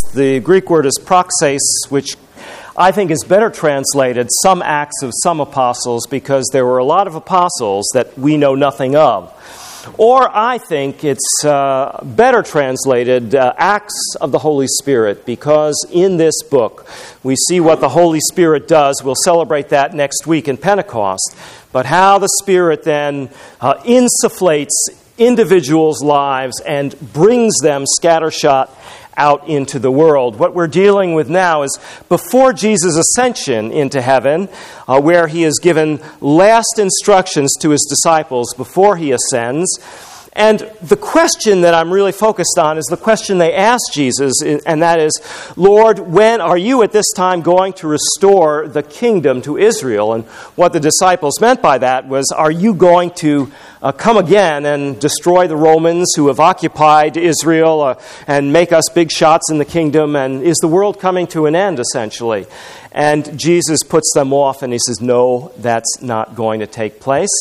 The Greek word is praxis, which I think is better translated, some acts of some apostles, because there were a lot of apostles that we know nothing of. Or I think it's better translated, acts of the Holy Spirit, because in this book we see what the Holy Spirit does. We'll celebrate that next week in Pentecost. But how the Spirit then insufflates individuals' lives and brings them scattershot out into the world. What we're dealing with now is before Jesus' ascension into heaven, where he has given last instructions to his disciples before he ascends. And the question that I'm really focused on is the question they asked Jesus, and that is, Lord, when are you at this time going to restore the kingdom to Israel? And what the disciples meant by that was, are you going to come again and destroy the Romans who have occupied Israel and make us big shots in the kingdom? And is the world coming to an end, essentially? And Jesus puts them off and he says, no, that's not going to take place.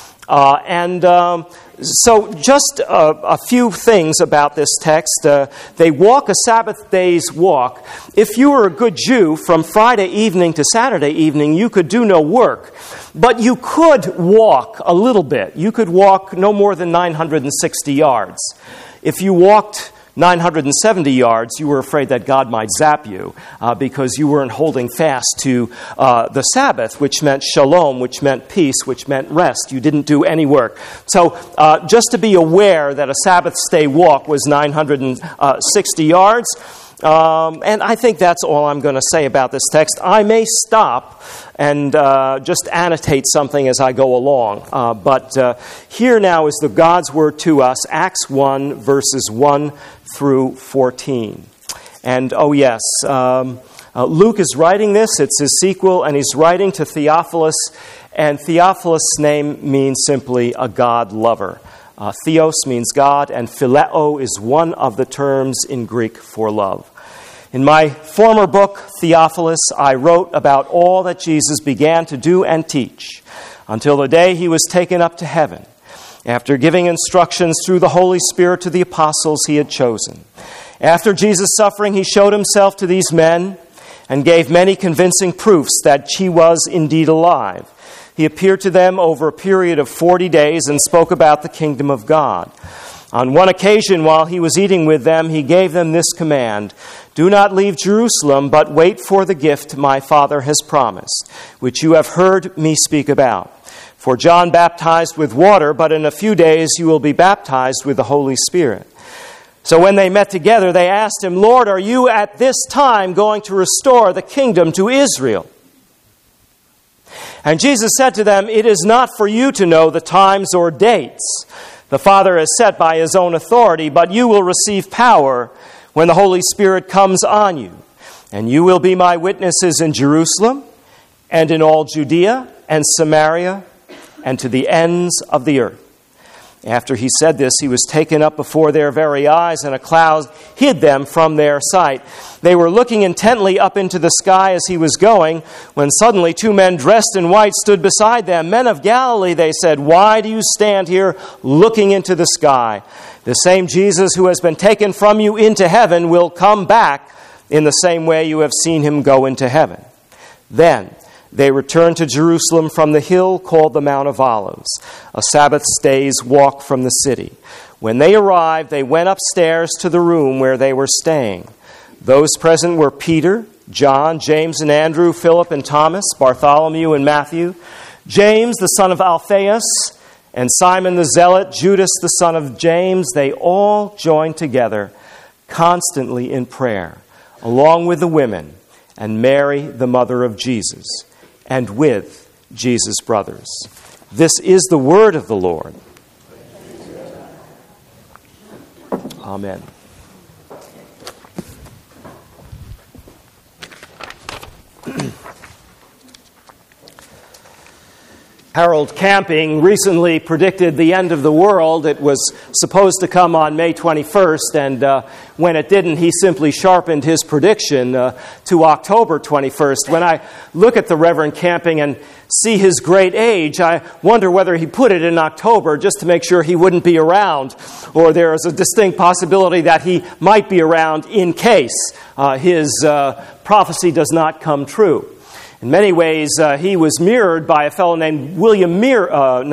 So just a few things about this text. They walk a Sabbath day's walk. If you were a good Jew, from Friday evening to Saturday evening, you could do no work. But you could walk a little bit. You could walk no more than 960 yards. If you walked 970 yards, you were afraid that God might zap you because you weren't holding fast to the Sabbath, which meant shalom, which meant peace, which meant rest. You didn't do any work. So just to be aware that a Sabbath day walk was 960 yards. And I think that's all I'm going to say about this text. I may stop and just annotate something as I go along. But here now is the God's Word to us, Acts 1, verses 1 through 14. And, Luke is writing this. It's his sequel, and he's writing to Theophilus. And Theophilus' name means simply a God lover. Theos means God, and phileo is one of the terms in Greek for love. In my former book, Theophilus, I wrote about all that Jesus began to do and teach until the day he was taken up to heaven, after giving instructions through the Holy Spirit to the apostles he had chosen. After Jesus' suffering, he showed himself to these men and gave many convincing proofs that he was indeed alive. He appeared to them over a period of 40 days and spoke about the kingdom of God. On one occasion, while he was eating with them, he gave them this command: "Do not leave Jerusalem, but wait for the gift my Father has promised, which you have heard me speak about. For John baptized with water, but in a few days you will be baptized with the Holy Spirit." So when they met together, they asked him, "Lord, are you at this time going to restore the kingdom to Israel?" And Jesus said to them, "It is not for you to know the times or dates the Father has set by his own authority, but you will receive power when the Holy Spirit comes on you. And you will be my witnesses in Jerusalem and in all Judea and Samaria and to the ends of the earth." After he said this, he was taken up before their very eyes, and a cloud hid them from their sight. They were looking intently up into the sky as he was going, when suddenly 2 men dressed in white stood beside them. "Men of Galilee," they said, "why do you stand here looking into the sky? The same Jesus who has been taken from you into heaven will come back in the same way you have seen him go into heaven." Then they returned to Jerusalem from the hill called the Mount of Olives, a Sabbath day's walk from the city. When they arrived, they went upstairs to the room where they were staying. Those present were Peter, John, James and Andrew, Philip and Thomas, Bartholomew and Matthew, James the son of Alphaeus, and Simon the Zealot, Judas the son of James. They all joined together constantly in prayer, along with the women and Mary, the mother of Jesus, and with Jesus' brothers. This is the word of the Lord. Amen. Harold Camping recently predicted the end of the world. It was supposed to come on May 21st, and when it didn't, he simply sharpened his prediction to October 21st. When I look at the Reverend Camping and see his great age, I wonder whether he put it in October just to make sure he wouldn't be around, or there is a distinct possibility that he might be around in case. his prophecy does not come true. In many ways, he was mirrored by a fellow named William Miller, in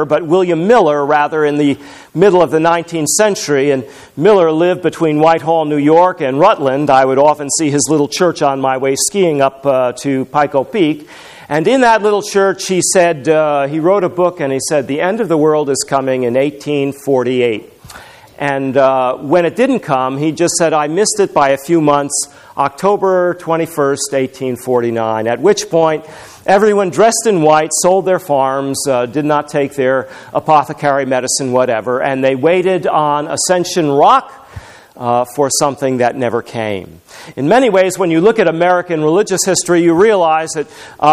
the middle of the 19th century. And Miller lived between Whitehall, New York, and Rutland. I would often see his little church on my way skiing up to Pico Peak. And in that little church, he said, he wrote a book, and he said, "The end of the world is coming in 1848. And when it didn't come, he just said, "I missed it by a few months, October 21st, 1849, at which point everyone dressed in white sold their farms, did not take their apothecary medicine, whatever, and they waited on Ascension Rock for something that never came." In many ways, when you look at American religious history, you realize that,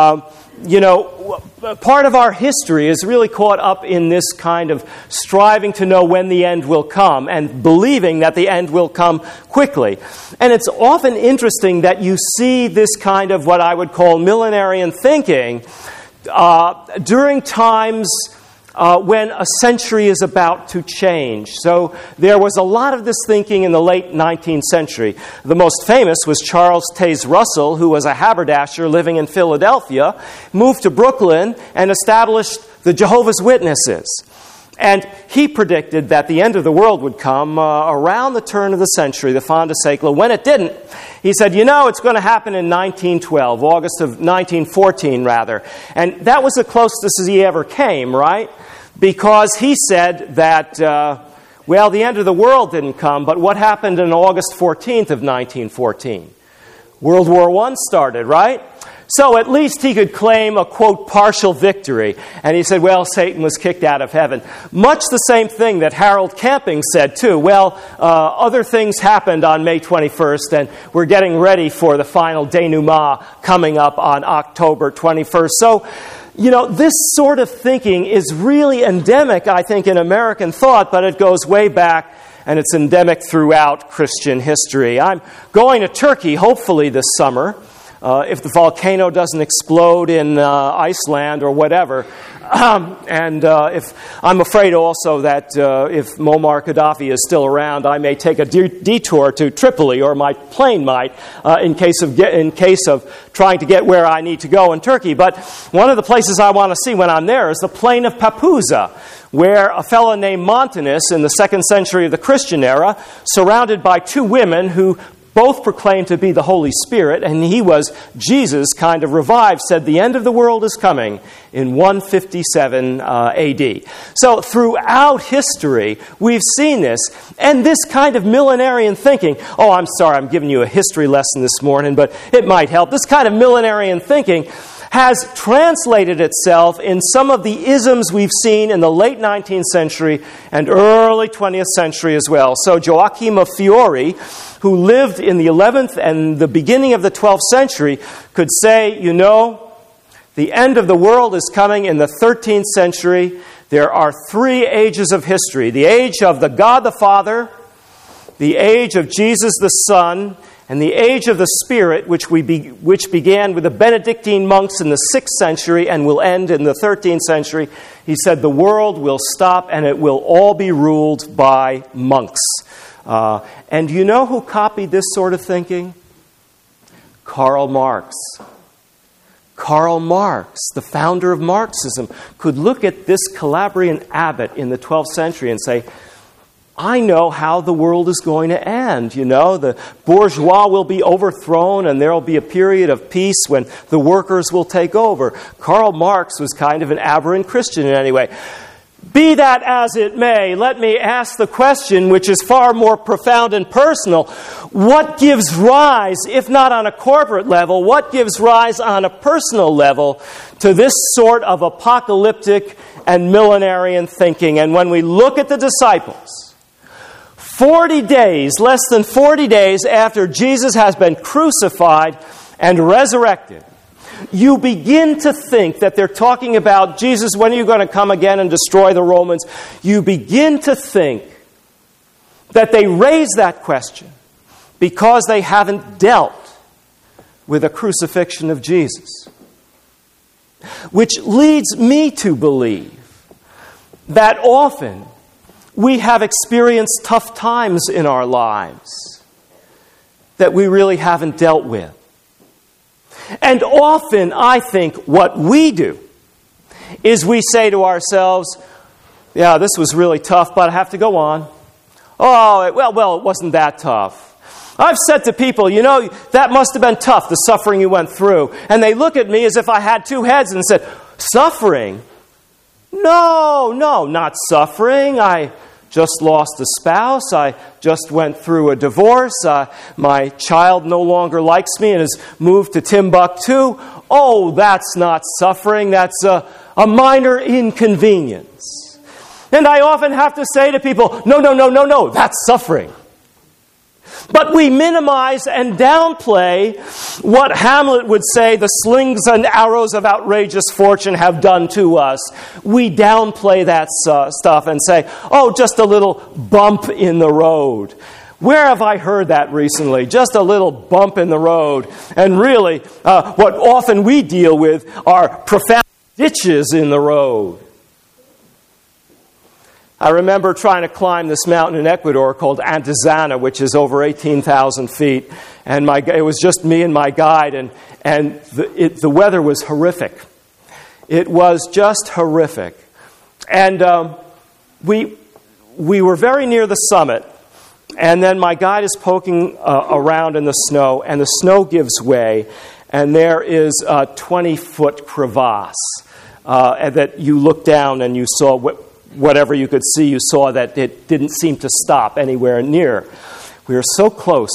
part of our history is really caught up in this kind of striving to know when the end will come and believing that the end will come quickly. And it's often interesting that you see this kind of what I would call millenarian thinking during times when a century is about to change. So there was a lot of this thinking in the late 19th century. The most famous was Charles Taze Russell, who was a haberdasher living in Philadelphia, moved to Brooklyn and established the Jehovah's Witnesses. And he predicted that the end of the world would come around the turn of the century, the fin de siècle. When it didn't, he said, it's going to happen in 1912, August of 1914, rather. And that was the closest he ever came, right? Because he said that, the end of the world didn't come, but what happened on August 14th of 1914? World War I started, right? So at least he could claim a, quote, partial victory. And he said, Satan was kicked out of heaven. Much the same thing that Harold Camping said, too. Other things happened on May 21st, and we're getting ready for the final denouement coming up on October 21st. So, this sort of thinking is really endemic, I think, in American thought, but it goes way back, and it's endemic throughout Christian history. I'm going to Turkey, hopefully this summer, if the volcano doesn't explode in Iceland or whatever. And if I'm afraid also that if Muammar Gaddafi is still around, I may take a detour to Tripoli, or my plane might, in case of trying to get where I need to go in Turkey. But one of the places I want to see when I'm there is the plain of Papuza, where a fellow named Montanus in the 2nd century of the Christian era, surrounded by two women who both proclaimed to be the Holy Spirit, and he was Jesus kind of revived, said the end of the world is coming in 157 AD. So throughout history, we've seen this, and this kind of millenarian thinking. Oh, I'm sorry, I'm giving you a history lesson this morning, but it might help. This kind of millenarian thinking has translated itself in some of the isms we've seen in the late 19th century and early 20th century as well. So Joachim of Fiore, who lived in the 11th and the beginning of the 12th century, could say, the end of the world is coming in the 13th century. There are three ages of history: the age of the God the Father, the age of Jesus the Son, and the age of the Spirit, which began with the Benedictine monks in the 6th century and will end in the 13th century. He said the world will stop and it will all be ruled by monks. And you know who copied this sort of thinking? Karl Marx. Karl Marx, the founder of Marxism, could look at this Calabrian abbot in the 12th century and say, I know how the world is going to end. The bourgeois will be overthrown and there will be a period of peace when the workers will take over. Karl Marx was kind of an aberrant Christian in any way. Be that as it may, let me ask the question, which is far more profound and personal. What gives rise, if not on a corporate level, what gives rise on a personal level to this sort of apocalyptic and millenarian thinking? And when we look at the disciples, 40 days, less than 40 days after Jesus has been crucified and resurrected, you begin to think that they're talking about, Jesus, when are you going to come again and destroy the Romans? You begin to think that they raise that question because they haven't dealt with the crucifixion of Jesus. Which leads me to believe that often we have experienced tough times in our lives. that we really haven't dealt with. And often, I think what we do is we say to ourselves, yeah, this was really tough, but I have to go on. Oh, well, it wasn't that tough. I've said to people, you know, that must have been tough, the suffering you went through. And they look at me as if I had two heads and said, suffering? No, not suffering. I just lost a spouse. I just went through a divorce. My child no longer likes me and has moved to Timbuktu. Oh, that's not suffering. That's a minor inconvenience. And I often have to say to people, no, that's suffering. But we minimize and downplay what Hamlet would say the slings and arrows of outrageous fortune have done to us. We downplay that stuff and say, oh, just a little bump in the road. Where have I heard that recently? Just a little bump in the road. And really, what often we deal with are profound ditches in the road. I remember trying to climb this mountain in Ecuador called Antizana, which is over 18,000 feet. And it was just me and my guide, and the weather was horrific. It was just horrific. And we were very near the summit, and then my guide is poking around in the snow, and the snow gives way, and there is a 20-foot crevasse that you look down and you saw whatever you could see, you saw that it didn't seem to stop anywhere near. We were so close.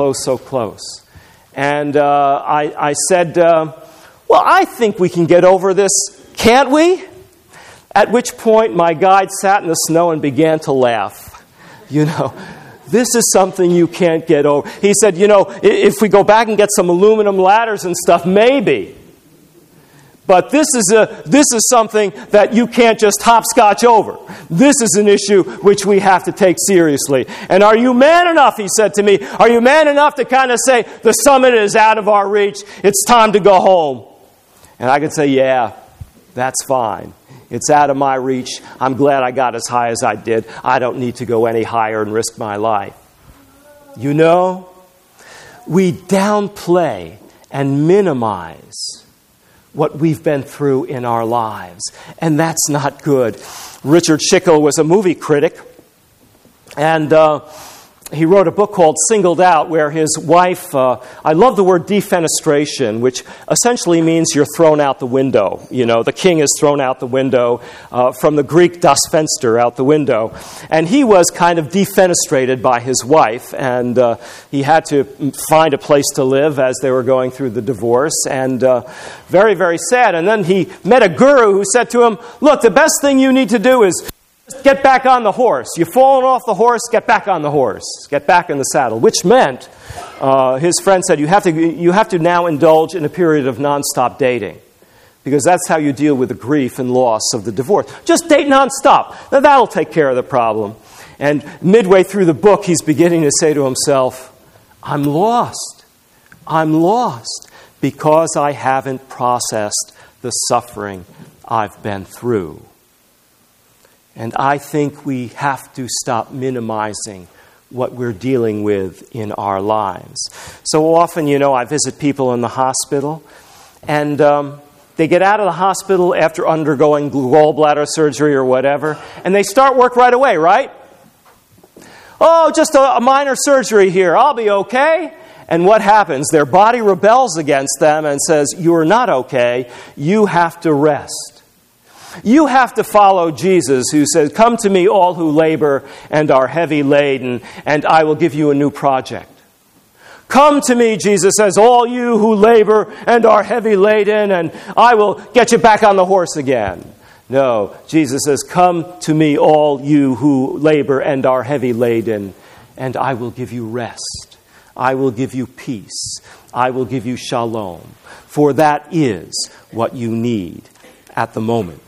And I said, well, I think we can get over this, can't we? At which point my guide sat in the snow and began to laugh. You know, this is something you can't get over. He said, you know, if we go back and get some aluminum ladders and stuff, maybe. But this is something that you can't just hopscotch over. This is an issue which we have to take seriously. And are you man enough, he said to me, are you man enough to kind of say, the summit is out of our reach, it's time to go home? And I could say, yeah, that's fine. It's out of my reach. I'm glad I got as high as I did. I don't need to go any higher and risk my life. You know, we downplay and minimize what we've been through in our lives. And that's not good. Richard Schickel was a movie critic, and he wrote a book called Singled Out, where his wife, I love the word defenestration, which essentially means you're thrown out the window. You know, the king is thrown out the window, from the Greek das Fenster, out the window. And he was kind of defenestrated by his wife, and he had to find a place to live as they were going through the divorce, and very, very sad. And then he met a guru who said to him, look, the best thing you need to do is get back on the horse. You've fallen off the horse, get back on the horse. Get back in the saddle. Which meant, his friend said, you have to now indulge in a period of nonstop dating. Because that's how you deal with the grief and loss of the divorce. Just date nonstop. Now that'll take care of the problem. And midway through the book, he's beginning to say to himself, I'm lost. I'm lost because I haven't processed the suffering I've been through. And I think we have to stop minimizing what we're dealing with in our lives. So often, you know, I visit people in the hospital, and they get out of the hospital after undergoing gallbladder surgery or whatever, and they start work right away, right? Oh, just a minor surgery here. I'll be okay. And what happens? Their body rebels against them and says, you're not okay. You have to rest. You have to follow Jesus, who says, come to me all who labor and are heavy laden, and I will give you a new project. Come to me, Jesus says, all you who labor and are heavy laden, and I will get you back on the horse again. No, Jesus says, come to me all you who labor and are heavy laden, and I will give you rest. I will give you peace. I will give you shalom. For that is what you need at the moment.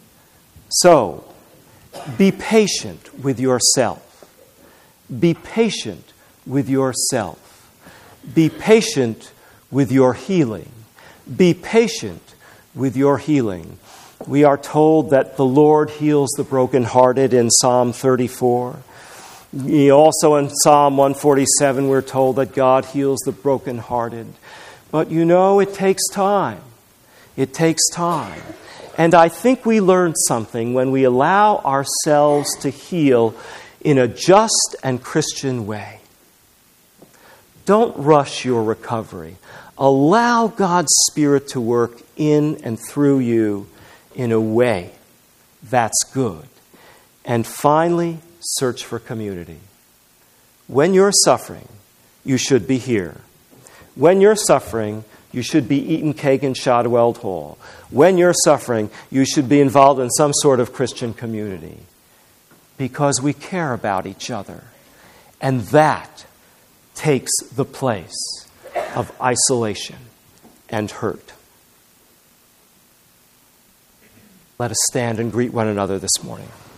So, be patient with yourself. Be patient with yourself. Be patient with your healing. Be patient with your healing. We are told that the Lord heals the brokenhearted in Psalm 34. Also in Psalm 147, we're told that God heals the brokenhearted. But it takes time. It takes time. And I think we learn something when we allow ourselves to heal in a just and Christian way. Don't rush your recovery. Allow God's Spirit to work in and through you in a way that's good. And finally, search for community. When you're suffering, you should be here. When you're suffering, you should be eating cake in Shadwell Hall. When you're suffering, you should be involved in some sort of Christian community. Because we care about each other. And that takes the place of isolation and hurt. Let us stand and greet one another this morning.